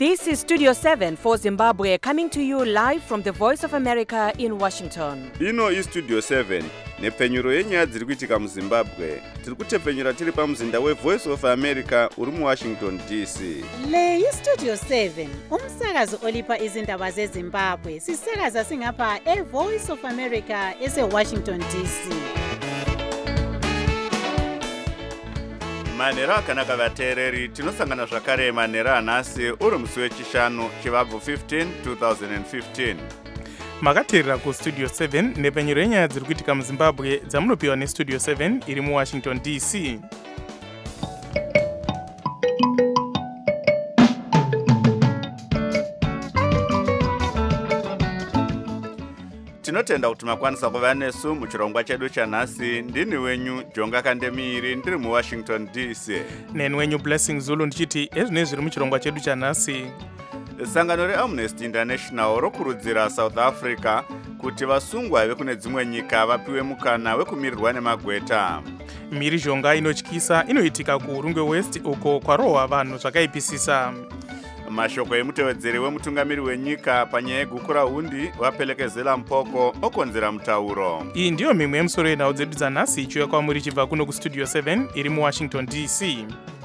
This is Studio 7 for Zimbabwe, coming to you live from the Voice of America in Washington. Ino iStudio 7 nepfenyuro yenyaya dziri kuitika muZimbabwe. Tiri kutepfenyura tiri pamuzinda weVoice of America uri muWashington DC. Le iStudio 7 umsakazo olipa izindaba zeZimbabwe. Sisakaza singapha eVoice of America eseWashington DC. Manhero akanaka vateereri, tinosangana zvakare manhero anhasi uri musi wechishanu chivabvu 15 2015. Makateerera kuStudio 7 nepfenyuro yenyaya dziri kuitika muZimbabwe dzamunopiwa neStudio 7 iri muWashington DC. Tinotenda kuti makwanisa kuva nesu muchirongwa chedu chanhasi. Ndini wenyu Jonga Kandemiiri ndiri muWashington DC. Neni wenyu Blessing Zulu ndichiti ezvine zviri muchirongwa chedu chanhasi. Sangano reAmnesty International rokurudzira South Africa kuti vasungwa vekune dzimwe nyika vapiwe mukana wekumirirwa nemagweta. Mhirizhonga inotyisa inoitika kuRungwe West uko kwarohwa vanhu zvakaipisisa. Mashoko emutevedzeri wemutungamiri wenyika panyaya yegukura hundi vapelekezela mpoko okonzera mutauro. Iyi ndiyo mimwe yemusoro yenhau dzedu dzanhasi ichiuya kwamuri chibva kuno kuStudio 7 iri muWashington DC.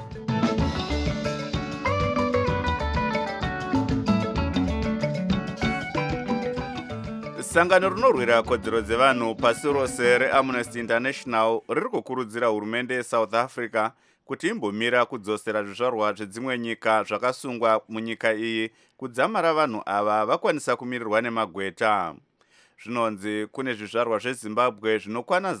Sangano rinorwira kodzero dzevanhu pasi rose reAmnesty International riri kukurudzira hurumende yeSouth Africa kuti imbomira kudzosera zvizvarwa zvedzimwe nyika zvakasungwa munyika iyi kudzamara vanhu ava vakwanisa kumirirwa nemagweta. Zvinonzi kune zvizvarwa zveZimbabwe zvinokwana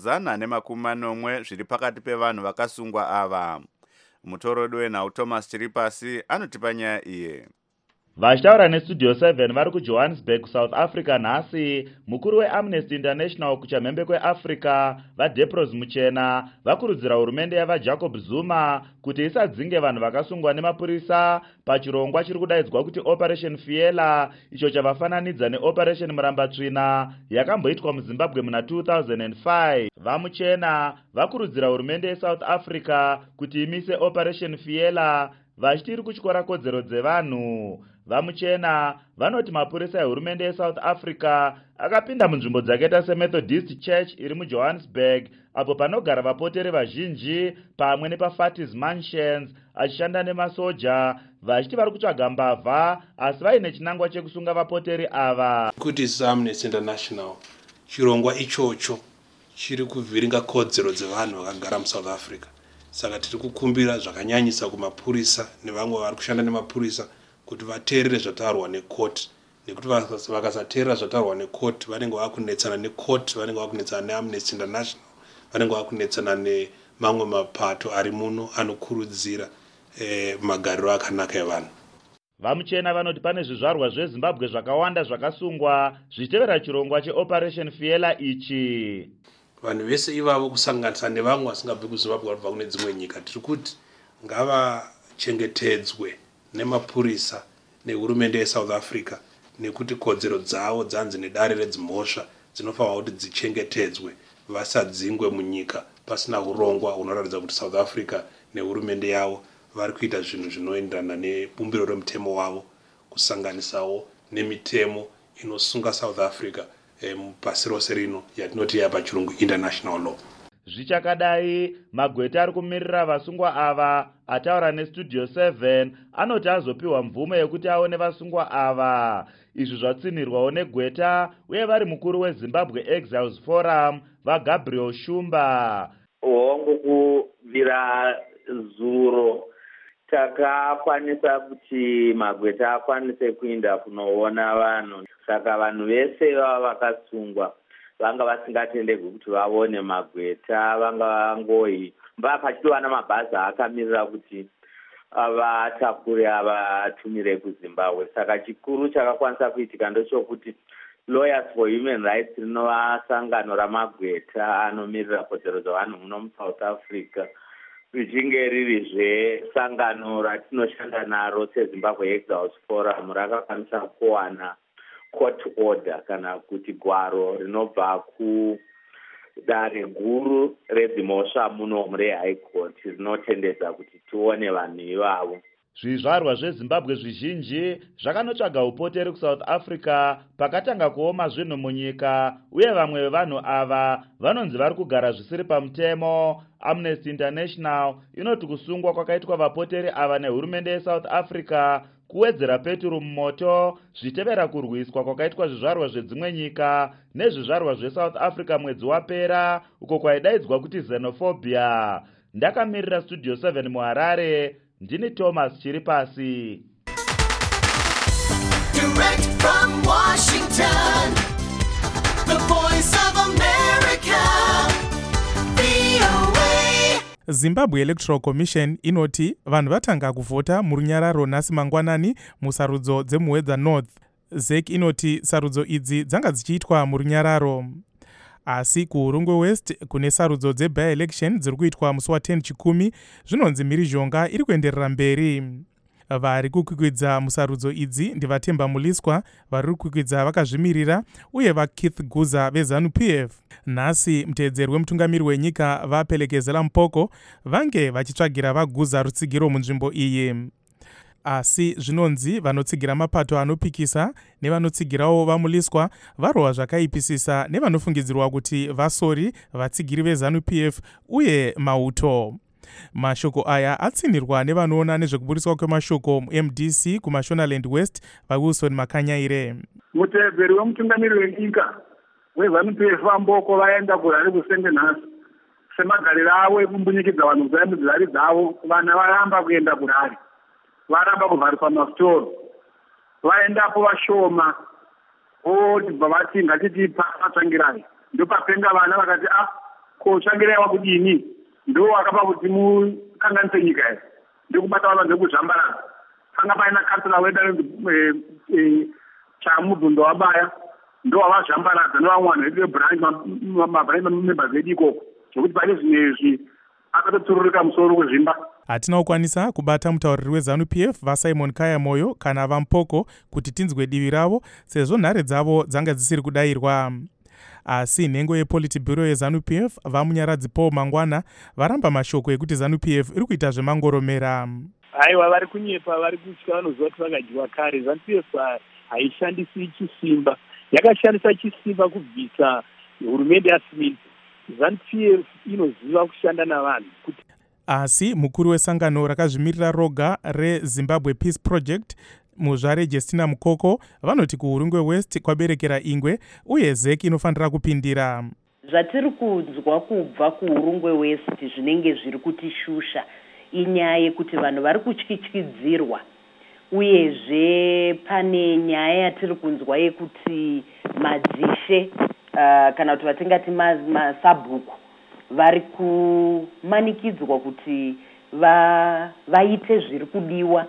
190 zviri pakati pevanhu vakasungwa ava. Mutorodi wenhau Thomas Chiripasi anotipa nyaya iyi. Vachitaura neStudio 7 vari kuJohannesburg, South Africa nhasi, mukuru weAmnesty International kuchamhembe kweAfrica, vaDepros Muchena, vakurudzira hurumende yavaJacob Zuma kuti isadzinge vanhu vakasungwa nemapurisa pachirongwa chiri kudaidzwa kuti Operation Fiela, icho chavafananidza neOperation Murambatsvina yakamboitwa muZimbabwe muna 2005. VaMuchena vakurudzira hurumende yeSouth Africa kuti imise Operation Fiela vachiti iri kutyora kodzero dzevanhu. VaMuchena vanoti mapurisa ehurumende yeSouth Africa akapinda munzvimbo dzakaita seMethodist Church iri muJohannesburg apo panogara vapoteri vazhinji pamwe nepaFatis Mansions achishanda nemasoja vachiti vari kutsvaga mbavha asi vaine chinangwa chekusunga vapoteri ava. Kuti Amnesty International chirongwa ichocho chiri kuvhiringa kodzero dzevanhu vakagara muSouth Africa. Saka tiri kukumbira zvakanyanyisa kumapurisa nevamwe vari kushanda nemapurisa kuti vateerere zvataurwa nekoti, nekuti vakasateerera zvataurwa nekoti vanenge vakunetsana nekoti, vanenge vakunetsana neAmnesty International, vanenge vakunetsana nemamwe mapato ari muno anokurudzira magariro akanaka evanhu. VaMuchena vanoti pane zvizvarwa zveZimbabwe zvakawanda zvakasungwa zvichitevera chirongwa cheOperation Fiela ichi. Vanhu vese ivavo kusanganisa nevamwe vasingabvi kuZimbabwe vari kubva kune dzimwe nyika, tiri kuti ngavachengetedzwe nemapurisa nehurumende yeSouth Africa, nekuti kodzero dzavo dzanzi nedare redzimhosva dzinofanirwa kuti dzichengetedzwe, vasadzingwe munyika pasina urongwa hunoratidza kuti South Africa nehurumende yavo vari kuita zvinhu zvinoenderana nebumbiro remutemo wavo, kusanganisawo nemitemo inosunga South Africa pasi rose rino yatinoti yapachirungu international law. Zvichakadai, magweta ari kumirira vasungwa ava ataura neStudio 7 anoti azopiwa mvumo yekuti aone vasungwa ava. Izvi zvatsinirwawo negweta uye vari mukuru weZimbabwe Exiles Forum vaGabriel Shumba. Hongu kuvira zuro takakwanisa kuti magweta akwanise kuenda kunoona vanhu. Saka vanhu vese vava vakasungwa vanga vasingatendegwi kuti vaone magweta, vanga vangoyi pachitova namabhazi akamirira kuti vatakure avatumire kuZimbabwe. Saka chikuru chakakwanisa kuitika ndochokuti Lawyers for Human Rights rinova sangano ramagweta anomirira kodzero dzavanhu muno muSouth Africa, richinge ririzve sangano ratinoshanda naro seZimbabwe Exiles Forum rakakwanisa kuwana court order kana kuti gwaro rinobva kudare guru redzimhosva muno mureHigh Court rinotendedza kuti tione vanhu ivavo. zvizvarwa zvezimbabwe zvizhinji zvakanotsvaga upoteri kusouth africa pakatanga kuoma zvinhu munyika, uye vamwe vevanhu ava vanonzi vari kugara zvisiri pamutemo. Amnesty International inoti kusungwa kwakaitwa vapoteri ava nehurumende yeSouth Africa kuwedzera peturu mumoto, zvitevera kurwiswa kwakaitwa zvizvarwa zvedzimwe nyika nezvizvarwa zveSouth Africa mwedzi wapera, uko kwaidaidzwa kuti xenophobia. Ndakamirira Studio 7 muHarare, ndini Thomas Chiripasi. Direct from Washington, the voice of America, VOA. Zimbabwe Electoral Commission inoti vanhu vatanga kuvhota murunyararo nhasi mangwanani musarudzo dzemuwedza North. ZEC inoti sarudzo idzi dzanga dzichiitwa murunyararo. Asi kuHurungwe West kune sarudzo dze-by-election dziri kuitwa musi wa10 chikumi, zvinonzi mhirizhonga iri kuenderera mberi. Vari kukwikwidza musarudzo idzi ndivaTemba Muliswa vari kukwikwidza vakazvimirira, uye vaKeith Guza veZANU-PF. Nhasi muteedzeri wemutungamiri wenyika vaPelekezela Mpoko vange vachitsvagira vaGuza rutsigiro munzvimbo iyi. Asi zvinonzi vanotsigira mapato anopikisa nevanotsigirawo vaMuliswa varova zvakaipisisa nevanofungidzirwa kuti vasori vatsigiri veZANU-PF uye mauto. Mashoko aya atsinirwa nevanoona nezvekuburiswa kwemashoko muMDC kuMashonaland West vaWilson Makanyaire. Muteedzeri wemutungamiri wenyika weZANU-PF vaMboko vaenda kuHarare kusenge nhasi semagariro avo ekumbunyikidzwa vanhu kuzayambidza hari dzavo. Vana varamba kuenda kuHarare, varamba kuvhariswa masitoro, vaendapo vashoma votibva vati ngatitipa vatsvangirai. Ndopapenga vana vakati kotsvangirai wakudini? Ndo wakapa kuti mukanganise nyika here, ndokubata vanhu ndokuzvambarara. Panga paina kansela wedu chamubvundo wabaya, ndo wavazvambaradza nevamwe vanhu vedu vebranch members vedu ikoko, zvokuti pane zvinezvi akatotsururika musoro wezvimba. Hatina kukwanisa kubata mutauriri weZANU-PF vaSimon Kaya Moyo kana vaMpoko kuti tinzwe divi ravo, sezvo nhare dzavo dzanga dzisiri kudayirwa. Asi nhengo yePolitburo yeZANU-PF vaMunyaradzi Paul Mangwana varamba mashoko ekuti ZANU-PF iri kuita zvemangoromera. Aiwa, vari kunyepa, vari kutya, vanoziva kuti vakadyiwa kare. ZANU-PF haishandisi chisimba, yakashandisa chisimba kubvisa hurumende yaSmith. ZANU-PF inoziva kushanda navanhu. Asi mukuru wesangano rakazvimirira roga reZimbabwe Peace Project muzvare Justina Mukoko vanoti kuHurungwe West kwaberekera ingwe, uye ZEC inofanira kupindira. Zvatiri kunzwa kubva kuHurungwe West zvinenge zviri kutishusha inyaya yekuti vanhu vari kutyityidzirwa, uyezve pane nyaya yatiri kunzwa yekuti madzishe kana kuti vatingati masabhuku vari kumanikidzwa kuti vaite zviri kudiwa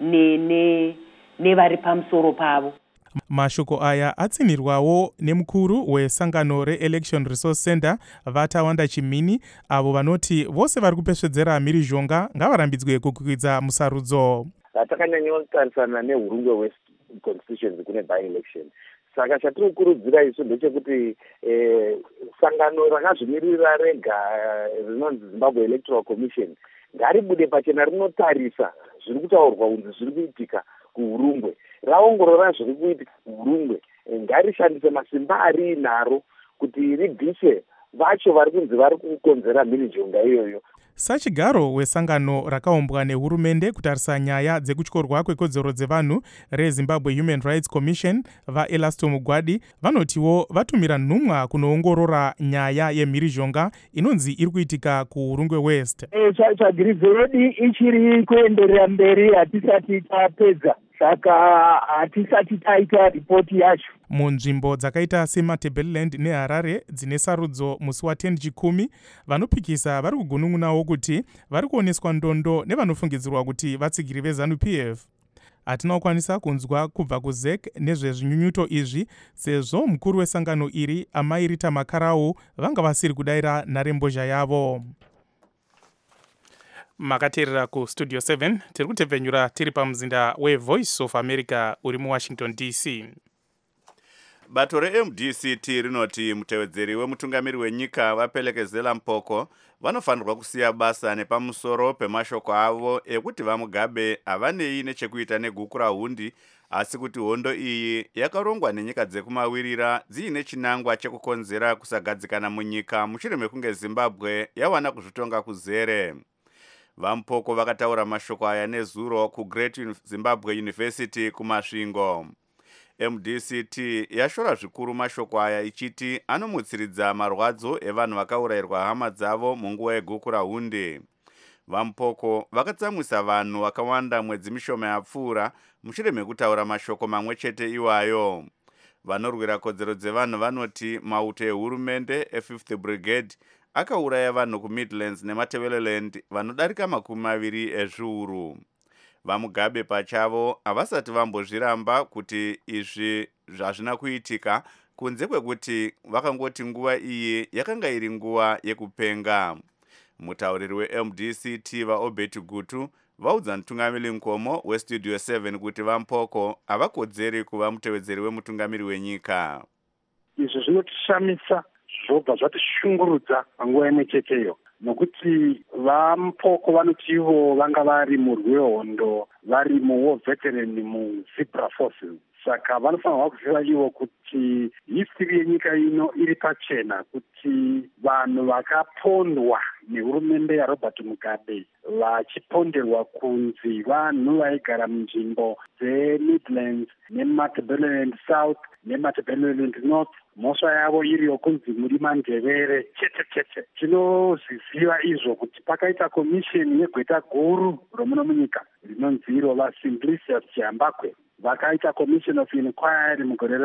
nevari pamusoro pavo. Mashoko aya atsinirwawo nemukuru wesangano reElection Resource Center vaTawanda Chimini, avo vanoti vose vari kupesvedzera mhirizhonga ngavarambidzwe kukwikwidza musarudzo. Takanyanyotsarisana neHurungwe West constituency kune by-election. Saka chatiri kukurudzira isu ndechekuti sangano rakazvimirira rega rinonzi Zimbabwe Electoral Commission ngaribude pachena rinotarisa zviri kutaurwa kunzi zviri kuitika kuHurungwe, raongorora zviri kuitika kuHurungwe, ngarishandise masimba arinaro kuti ribvise vacho vari kunzi vari kukonzera mhirizhonga iyoyo. Sachigaro wesangano rakaumbwa nehurumende kutarisa nyaya dzekutyorwa kwekodzero dzevanhu reZimbabwe Human Rights Commission vaElasto Mugwadi vanotiwo vatumira nhumwa kunoongorora nyaya yemhirizhonga inonzi iri kuitika kuHurungwe West. Tsvagiridzo yedu ichiri kuenderera mberi, hatisati tapedza, saka hatisati taita ripoti yacho. Munzvimbo dzakaita seMatabeleland neHarare dzine sarudzo musi wa10 chikumi, vanopikisa vari kugunun'unawo kuti vari kuoneswa ndondo nevanofungidzirwa kuti vatsigiri veZANU-PF. Hatina kukwanisa kunzwa kubva kuZEC nezvezvinyunyuto izvi, sezvo mukuru wesangano iri Amai Rita Makarau vanga vasiri kudayira nharembozha yavo. Makateerera kuStudio 7 tiri kutepfenyura tiri pamuzinda weVoice of America uri muWashington DC. Bato reMDCT rinoti mutevedzeri wemutungamiri wenyika vaPelekezela Mpoko vanofanirwa kusiya basa nepamusoro pemashoko avo ekuti vaMugabe havanei nechekuita neguku rahundi, asi kuti hondo iyi yakarongwa nenyika dzekumawirira dziine chinangwa chekukonzera kusagadzikana munyika mushure mekunge Zimbabwe yawana kuzvitonga kuzere. VaMpoko vakataura mashoko aya nezuro kuGreat Zimbabwe University kumasvingo. MDCT yashora zvikuru mashoko aya ichiti anomutsiridza marwadzo evanhu vakaurayirwa hama dzavo munguva yeguku rahundi. VaMpoko vakatsamwisa vanhu vakawanda mwedzi mishoma yapfuura mushure mekutaura mashoko mamwe chete iwayo. Vanorwira kodzero dzevanhu vanoti mauto ehurumende e5th Brigade akauraya vanhu kuMidlands neMatabeleland vanodarika 20 ezviuru. VaMugabe pachavo havasati vambozviramba kuti izvi zvazvina kuitika kunze kwekuti vakangoti nguva iyi yakanga iri nguva yekupenga. Mutauriri weMDCT vaObert Gutu vaudza mutungamiri Nkomo weStudio 7 kuti VaMpoko havakodzeri kuva mutevedzeri wemutungamiri wenyika. Izvi zvinotishamisa zvobva zvatishungurudza panguva imwe cheteyo, nokuti VaMpoko vanoti ivo vanga vari murwi wehondo, vari muwar veteran muZebra Forces. Saka vanofanirwa kuziva ivo kuti history yenyika ino iri pachena, kuti vanhu vakapondwa nehurumende yaRobert Mugabe vachiponderwa kunzi vanhu vaigara munzvimbo dzeMidlands neMatabeleland South neMatabeleland North, mhosva yavo iri yokunzi muri mandevere chete chete. Tinozviziva izvo kuti pakaita komisheni yegweta guru romuno munyika rinonzi iro vaSimplicius Chihambakwe. Vakaita commission of inquiry mugore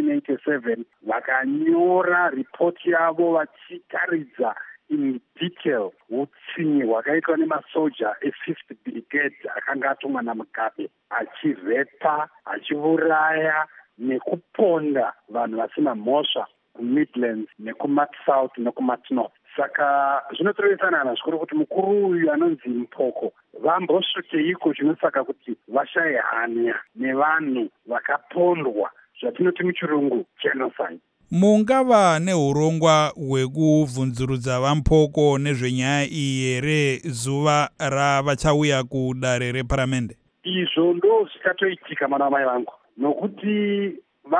ra1987 vakanyora ripoti yavo vachitaridza in detail utsinye hwakaitwa nemasoja e5th Brigade akanga atumwa naMugabe, achirepa, achiuraya nekuponda vanhu vasina mhosva kuMidlands nekuMatsouth nekuMatsnorth. Saka zvinotoresanana zvikuru kuti mukuru uyu anonzi Mpoko vambosvikeiko zvinosaka kuti vashaye hanya nevanhu vakapondwa, zvatinoti muchirungu genocide. Mungava neurongwa hwekubvunzurudza VaMpoko nezvenyaya iyi here zuva ravachauya kudare reparamende? Izvo ndo zvikatoitika mana mai vangu, nokuti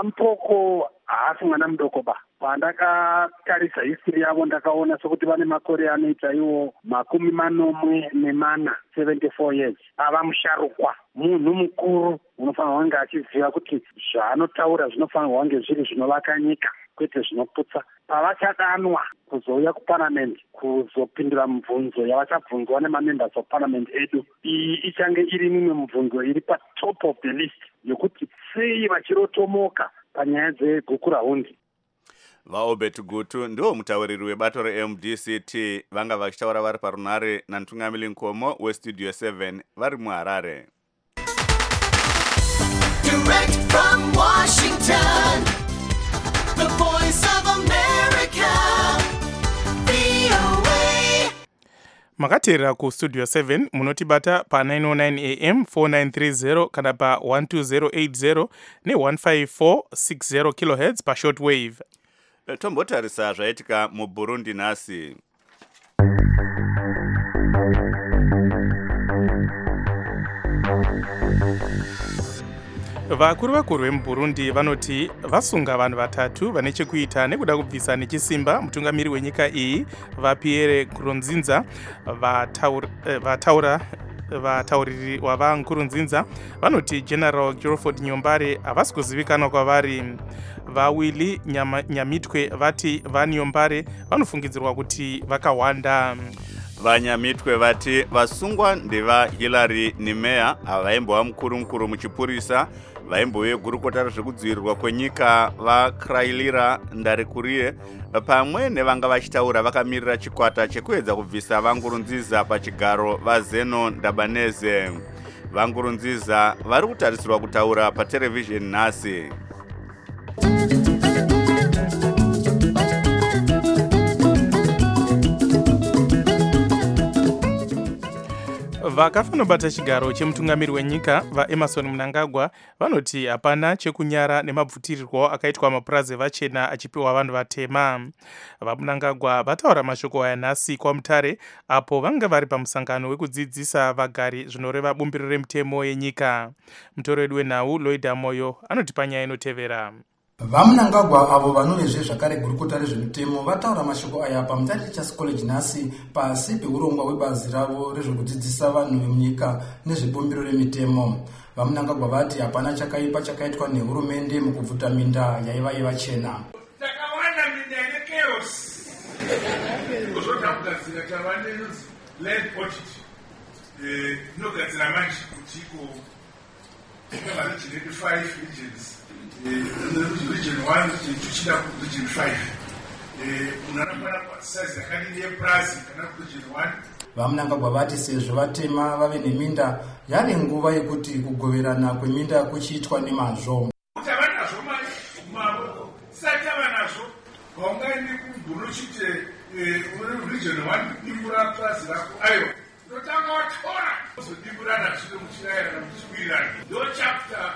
VaMpoko haasi mwana mudoko ba. Pandakatarisa history yavo ndakaona sokuti vane makore anoita iwo 74 years. Ava musharukwa, munhu mukuru unofanirwa kunge achiziva kuti zvaanotaura zvinofanirwa kunge zviri zvinovaka nyika kwete zvinoputsa. Pavachadanwa kuzouya kuparliament kuzopindura mibvunzo yavachabvunzwa nemamembers of parliament edu, iyi ichange iri mimwe mibvunzo iri patop of the list yokuti sei vachirotomoka panyaya dzeguku rahundi. VaObert Gutu ndiwo mutauriri webato reMDCT vanga vachitaura vari parunare namutungamiri Nkomo weStudio 7 vari muHarare. Direct from Washington, the voice of America, VOA. Makateerera kuStudio 7 munotibata pa909 AM 4930 kana pa12080 ne15460 kHz pashortwave. Tombotarisa zvaitika muBurundi nhasi. Vakuru vemuBurundi vanoti vasunga vanhu vatatu vane chekuita nekuda kubvisa nechisimba mutungamiri wenyika iyi vaPierre Nkurunziza. Vatauriri wavaNkurunziza vanoti General Guilford Nyombare havasi kuzivikanwa kwavari. VaWilly Nyamitwe vati vaNyombare vanofungidzirwa kuti vakawanda. VaNyamitwe vati vasungwa ndevaHillary Nimea avaimbova mukuru muchipurisa, vaimbove gurukota rezvekudzivirirwa kwenyika vaKrailira Ndarekurie, pamwe nevanga vachitaura vakamirira chikwata chekuedza kubvisa vaNkurunziza pachigaro vaZeno Ndabaneze. VaNkurunziza vari kutarisirwa kutaura paterevhizheni nhasi. vakafanobata chigaro chemutungamiri wenyika vaemarson mnangagwa vanoti hapana chekunyara nemabvutirirwo akaitwa mapurazi vachena achipiwa vanhu vatema. Vamnangagwa vataura mashoko aya nhasi kwaMutare apo vanga vari pamusangano wekudzidzisa vagari zvinoreva bumbiro remutemo yenyika. Mutori wedu wenhau Loida Moyo anoti panyaya inotevera. Vamnangagwa avo vanovezve zvakare gurukota rezvemutemo vataura mashoko aya paMutare Teachers College nhasi pasi peurongwa hwebazi ravo rezvekudzidzisa vanhu vemunyika nezvebumbiro remitemo. Vamnangagwa vati hapana chakaipa chakaitwa nehurumende mukubvuta minda yaiva yevachena. Takawanda minda ine chaos. Kuzota kugadzira chavande inonzi land audit. Inogadzira manje kuti iko region 5 regions. Region 1 tuchida ku region 5 unanafana size yakadini yeplazi kana ku region 1. Vamnangagwa vati sezvo vatema vave neminda yave nguva yekuti kugoverana kweminda kuchiitwa nemazvo. Kuti vanazvo mari kumaboko sati vanazvo vaungaendi kubhuru chite region 1 dimbura plazi rako ayo ndotanga watora uzodimburana zvino muchirayirana muchiwirirana ndo chapter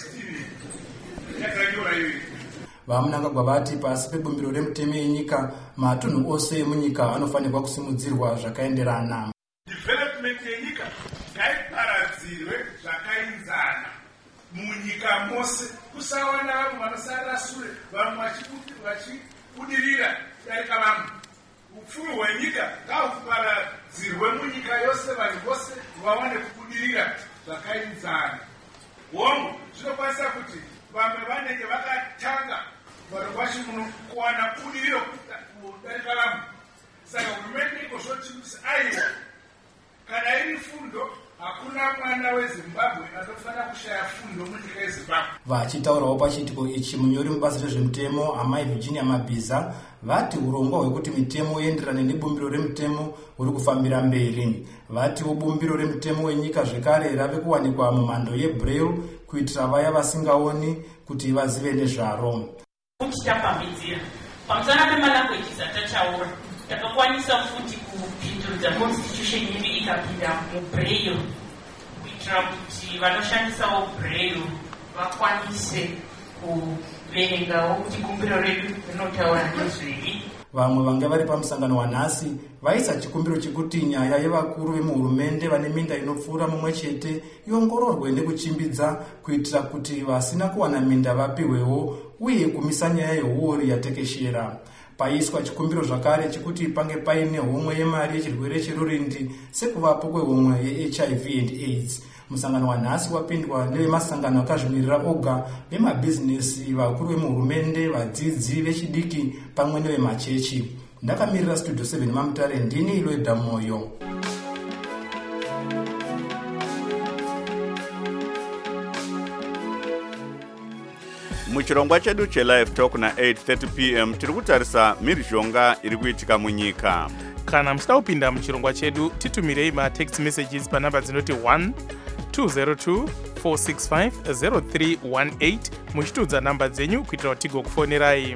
16 yakanyora iyoyi. Vamnangagwa vati pasi pebumbiro remutemo yenyika matunhu ose emunyika anofanirwa kusimudzirwa zvakaenderana. Development yenyika ngaiparadzirwe zvakainzana munyika mose, kusawana vanhu vanosara sure, vamwe vachibudirira kudarika vamwe. Upfumi hwenyika ngahuparadzirwe munyika yose, vanhu vose vawane kubudirira zvakainzana. Hongu zvinokwanisa kuti vamwe vanenge vakatanga vanhu vacho muno kuwana budiriro kudarika vamwe. Saka hurumende ikozvoti aiwa kana iri fundo hakuna mwana weZimbabwe anofanira kushaya fundo munyika yeZimbabwe. Vachitaurawo pachiitiko ichi munyori mubasa rezvemutemo Amai Virginia Mabhiza vati urongwa hwekuti mitemo uyenderane nebumbiro remutemo huri kufambira mberi. Vatiwo bumbiro remutemo wenyika zvekare rave kuwanikwa mumhando yebraille kuitira vaya vasingaoni kuti vazive nezvaro. Muchitapambidzira pamusana pemalanguages atachaura takakwanisa futi kupindudza constitution yedu ikapinda mubraille kuitira kuti vanoshandisawo braille vakwanise kuverengawo kuti bumbiro redu rinotaura nezvei. Vamwe vanga vari pamusangano wanhasi vaisa chikumbiro chekuti nyaya yevakuru vemuhurumende vane minda inopfuura mumwe chete iongororwe nekuchimbidza kuitira kuti vasina kuwana minda vapiwewo uye kumisa nyaya yehuori yatekeshera. Paiswa chikumbiro zvakare chekuti pange paine homwe yemari yechirwere cherurindi sekuvapo kwehomwe yeHIV and AIDS. Musangano wanhasi wapindwa nevemasangano akazvimirira oga vemabhizinesi, vakuru vemuhurumende, vadzidzi vechidiki pamwe nevemachechi. Ndakamirira Studio 7 maMutare, ndini Loida Moyo. Muchirongwa chedu chelive talk na 8:30 p.m. tiri kutarisa mhirizhonga iri kuitika munyika. Kana muchida kupinda muchirongwa chedu titumirei matext messages panhamba dzinoti 1-202-465-0318 muchitudza namba dzenyu kuitira kuti tigokufonerai.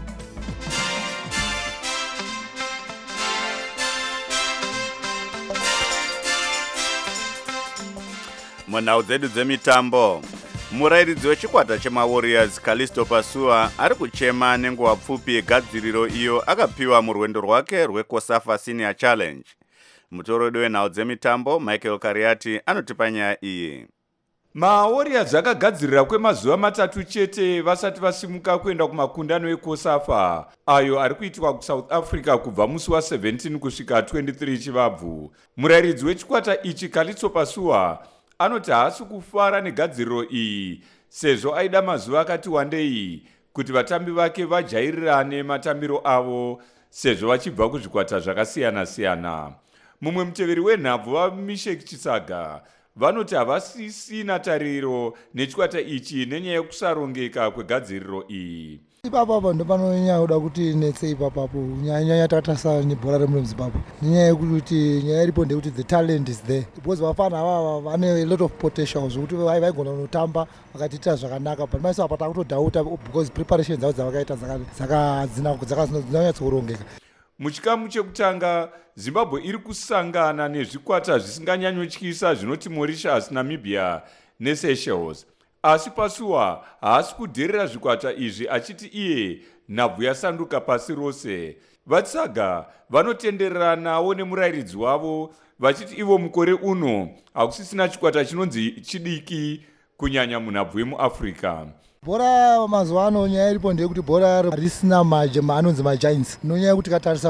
Munhau dzedu dzemitambo, murairidzi wechikwata chemawarriors Callisto Pasua ari kuchema nenguva pfupi yegadziriro iyo akapiwa murwendo rwake rweCOSAFA Senior Challenge. Mutori wedu wenhau dzemitambo Michael Kariati anotipa nyaya iyi. MaWarriors akagadzirira kwemazuva matatu chete vasati vasimuka kuenda kumakundano eCOSAFA ayo ari kuitirwa kuSouth Africa kubva musi wa17 kusvika 23 Chivabvu. Murairidzi wechikwata ichi Callisto Pasua anoti haasi kufara negadziriro iyi sezvo aida mazuva akati wandei kuti vatambi vake vajairirane matambiro avo sezvo vachibva kuzvikwata zvakasiyana-siyana. Mumwe muteveri wenhabvu vaMishek Chisaga vanoti havasisina tariro nechikwata ichi nenyaya yekusarongeka kwegadziriro iyi. Ipapo ndo panonyanya kuda kuti netse ipapo nyanya tatarisa nebhora remuZimbabwe. Nyanya yekuti nyaya iripo ndekuti the talent is there. Because vafana ava vane a lot of potential zvokuti vaigona kunotamba vakatiita zvakanaka but maisa apa takutodhauta because preparations dzavo dzavakaita dzakanyatsorongeka. muchikamu chekutanga zimbabwe iri kusangana nezvikwata zvisinganyanyotyisa zvinoti Mauritius, Namibia neSeychelles. Asi Pasuwa haasi kudherera zvikwata izvi achiti iye nhabvu yasanduka pasi rose. Vatsaga vanotenderanawo nemurayiridzi wavo vachiti ivo mukore uno hakusisina chikwata chinonzi chidiki kunyanya munhabvu yemuAfrica. Bhora mazuva ano nyaya iripo ndeyekuti bhora risina anonzi magiants. Nonyaya yekuti katarisa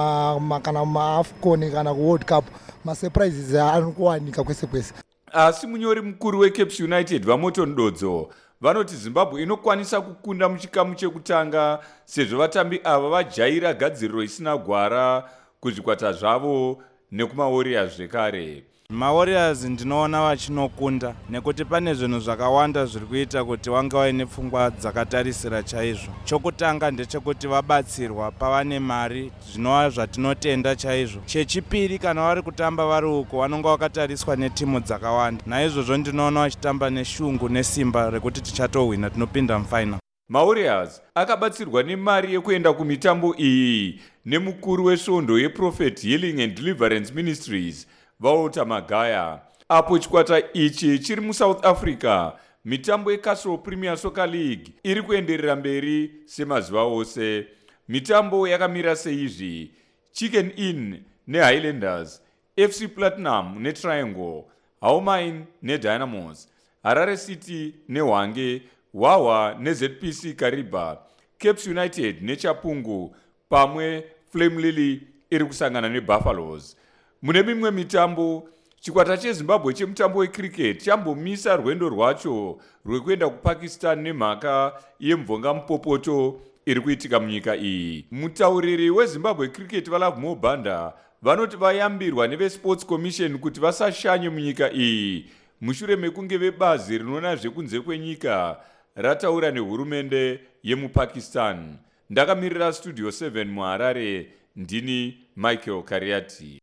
kana maAFCON kana kuWorld Cup masurprises anokuwanika kwese kwese. Asi munyori mukuru weCape United vaMorton Dodzo vanoti Zimbabwe inokwanisa kukunda muchikamu chekutanga sezvo vatambi ava vajaira gadziriro isina gwara kuzvikwata zvavo nekumaWarriors zvekare. MaWarriors ndinoona vachinokunda nekuti pane zvinhu zvakawanda zviri kuita kuti wange waine pfungwa dzakatarisira chaizvo. Chokutanga ndechekuti vabatsirwa pavane mari, zvinova zvatinotenda chaizvo. Chechipiri, kana vari kutamba vari uko vanonga vakatariswa netimu dzakawanda. Naizvozvo ndinoona vachitamba neshungu nesimba rekuti tichatohwina, tinopinda mufainal. MaWarriors akabatsirwa nemari yekuenda kumitambo iyi nemukuru wesvondo yeProphet Healing and Deliverance Ministries Walter Magaya. Apo chikwata ichi chiri muSouth Africa, mitambo yeCastle Premier Soccer League iri kuenderera mberi semazuva ose. Mitambo yakamira seizvi: Chicken Inn neHighlanders, FC Platinum neTriangle, Howmine neDynamos, Harare City neHwange, Wawa neZPC Kariba, Cape United neChapungu, pamwe Flame Lily iri kusangana neBuffaloes. Mune mimwe mitambo, chikwata cheZimbabwe chemutambo wecricket chambomisa rwendo rwacho rwekuenda kuPakistan nemhaka yemvonga mupopoto iri kuitika munyika iyi. Mutauriri weZimbabwe Cricket vaLove Mobanda vanoti vayambirwa neveSports Commission kuti vasashanye munyika iyi mushure mekunge vebazi rinoona zvekunze kwenyika rataura nehurumende yemuPakistan. Ndakamirira Studio 7 muHarare, ndini Michael Kariati.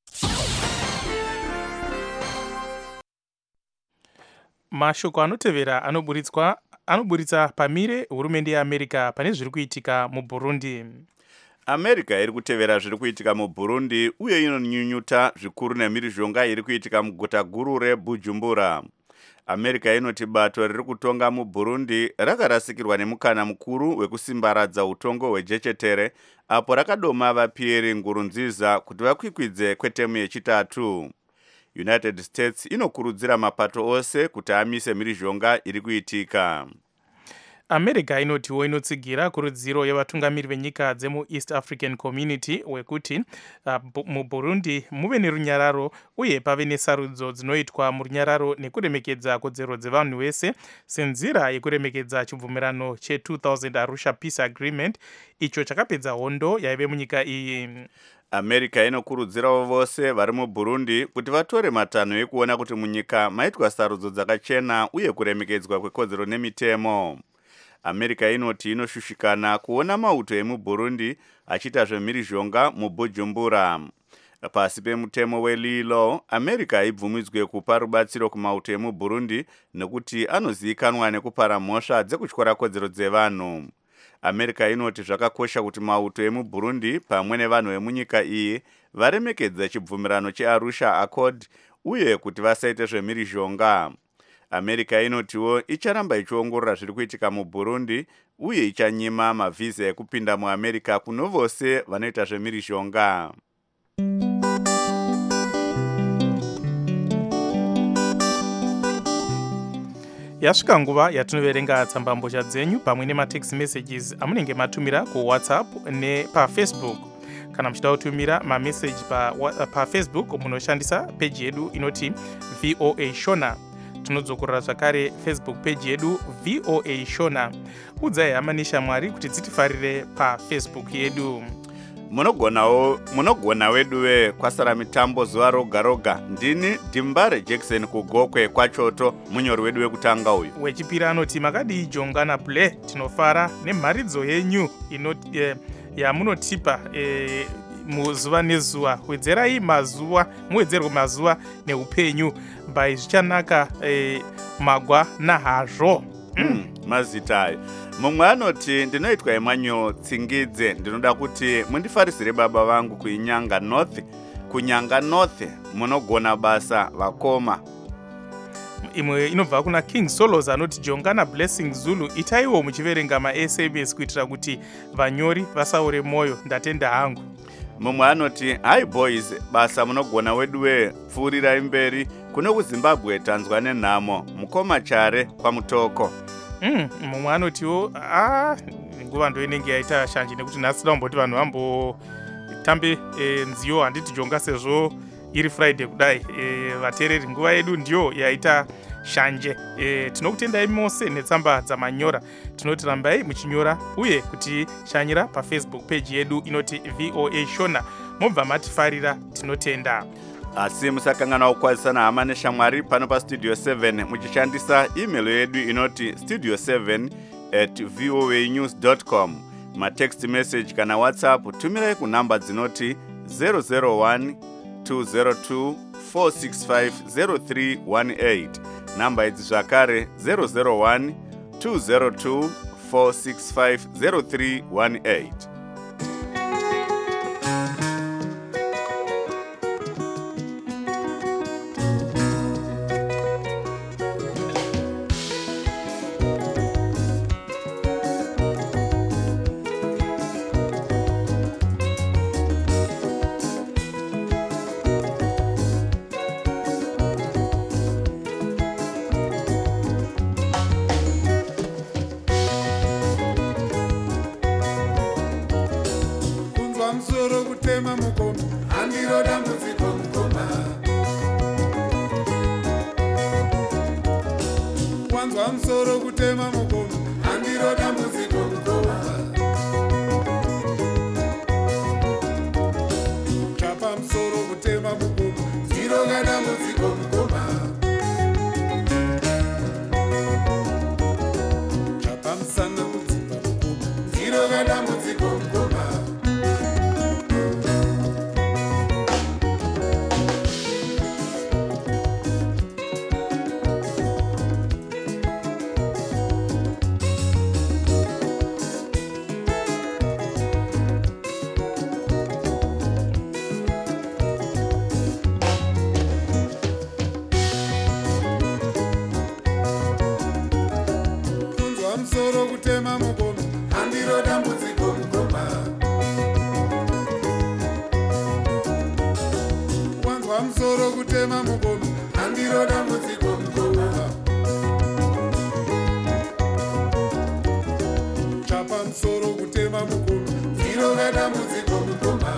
Mashoko anotevera anoburitsa pamire hurumende yeAmerica pane zviri kuitika muBurundi. America iri kutevera zviri kuitika muBurundi uye inonyunyuta zvikuru nemhirizhonga iri kuitika muguta guru reBujumbura. America inoti bato riri kutonga muBurundi rakarasikirwa nemukana mukuru wekusimbaradza utongo hwejechetere apo rakadoma vaPierre Nkurunziza kuti vakwikwidze kwetemu yechitatu. United States inokurudzira mapato ose kuti amise mhirizhonga iri kuitika. America inotiwo inotsigira kurudziro yevatungamiri venyika dzemuEast African Community wekuti muBurundi muve nerunyararo uye pave nesarudzo dzinoitwa murunyararo nekuremekedza kodzero dzevanhu vese senzira yekuremekedza chibvumirano che-2000 Arusha Peace Agreement icho chakapedza hondo yaive munyika iyi. America inokurudzirawo vose vari muBurundi kuti vatore matanho ekuona kuti munyika maitwa sarudzo dzakachena uye kuremekedzwa kwekodzero nemitemo. America inoti inoshushikana kuona mauto emuBurundi achiita zvemhirizhonga muBujumbura. Pasi pemutemo weLilo, America haibvumidzwe kupa rubatsiro kumauto emuBurundi nekuti anozivikanwa nekupara mhosva dzekutyora kodzero dzevanhu. America inoti zvakakosha kuti mauto emuBurundi pamwe nevanhu vemunyika iyi varemekedza chibvumirano cheArusha Accord uye kuti vasaite zvemhirizhonga. America inotiwo icharamba ichiongorora zviri kuitika muBurundi uye ichanyima mavhiza ekupinda muAmerica kuno vose vanoita zvemhirizhonga. Yasvika nguva yatinoverenga tsambambozha dzenyu pamwe nematext messages amunenge matumira kuWhatsApp nepafacebook. Kana muchida kutumira mameseji pafacebook munoshandisa peji yedu inoti VOA Shona. Tinodzokorera zvakare Facebook page yedu VOA Shona. Udzai hama neshamwari kuti dzitifarire paFacebook yedu. Munogona weduwe kwasara mitambo zuva roga roga. Ndini Dimbare Jackson kugokwe kwachoto munyori wedu wekutanga uyu. Wechipiri anoti makadi jongana play tinofara nemharidzo yenyu yamunotipa muzuva nezuva. Wedzerai mazuva, muwedzerwe mazuva neupenyu. Mbai zvichanaka magwa nahazvo. mazita ayo. Mumwe anoti ndinoitwa Emmanuel Tsingidze, ndinoda kuti mundifarisire baba vangu kuinyanga North. Kunyanga North munogona basa vakoma. Imwe inobva kuna King Solos anoti Jongana Blessing Zulu, itaiwo muchiverenga ma-SMS kuitira kuti vanyori vasaure moyo, ndatenda hangu. Mumwe anoti hi boys, basa munogona weduwe, pfuurirai mberi, kuno kuZimbabwe tanzwa nenhamo, mukoma chare kwamutoko. Mumwe anotiwo nguva ndo inenge yaita shanje nekuti nhasi ndaumboti vanhu vambotambe nziyo, handiti jonga sezvo iri Friday kudai. Vateereri, nguva yedu ndiyo yaita shanje. Tinokutendai mose netsamba dzamanyora. Tinoti rambai muchinyora uye kuti shanyira paFacebook page yedu inoti VOA Shona. Mobva matifarira, tinotenda. Asi musakanganwa kukwazisana hama neshamwari pano pastudio 7 muchishandisa email yedu inoti studio7@voanews.com. matext message kana WhatsApp tumirai kunamba dzinoti 001 202 465 0318. Namba idzi zvakare 001 202 465 0318. Msoro kutema mukoma, andiroda muziko mukoma. Wanzwa msoro kutema mukoma, andiroda muziko mukoma. Chapa msoro kutema mukoma, zirogada muziko mukoma. Chapa msana kudzipa mukoma, zirogada muziko mukoma. Msoro kutema mukoma, andiroda muziko mukoma. Wanzwa msoro kutema mukoma, andiroda muziko mukoma. Chapa msoro kutema mukoma, zirogada muziko mukoma.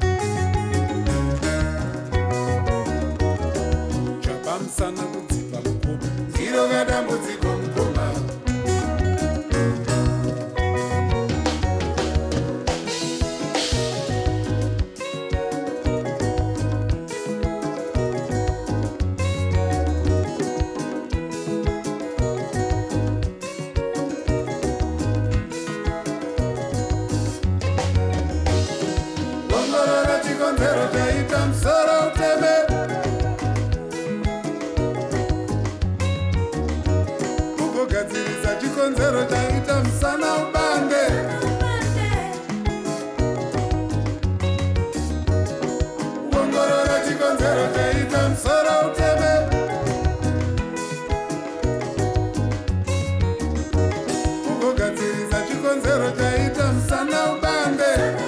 Chapa msana kudzipa mukoma, zirogada muziko mukoma. Chikonzero chaita msana ubange. Wongorora chikonzero chaita msoro uteme. Kugadziriza chikonzero chaita msana ubange.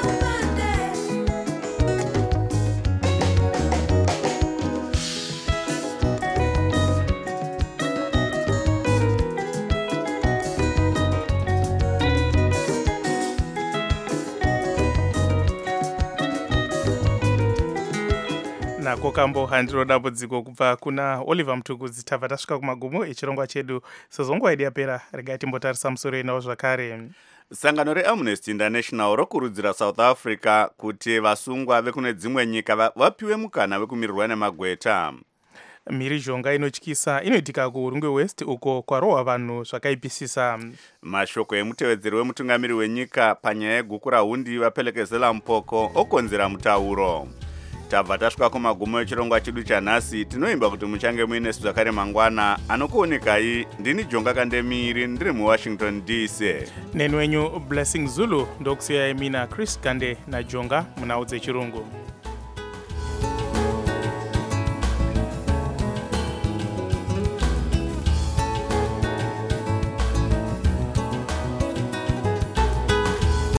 nako kambo handiro dambudziko kubva kuna Oliver Mtukudzi. Tabva tasvika kumagumo echirongwa chedu. Sezonguva yedu yapera, regai timbotarisa musoro inawo zvakare. Sangano reAmnesty International rokurudzira South Africa kuti vasungwa vekune dzimwe nyika vapiwe mukana wekumirirwa nemagweta. Mhirizhonga inotyisa inoitika kuRungwe West uko kwarohwa vanhu zvakaipisisa. Mashoko emutevedzeri wemutungamiri wenyika panyaya yegukura hundi vapelekezela mpoko okonzera mutauro. tabva tasvika kumagumo echirongwa chedu chanhasi. Tinoimba kuti muchange muinesu zvakare mangwana. Anokuonekai ndini Jonga Kandemiri ndiri muWashington DC. Neni wenyu Blessing Zulu ndokusiyai mina Chris Kande naJonga munhau dzechirungu.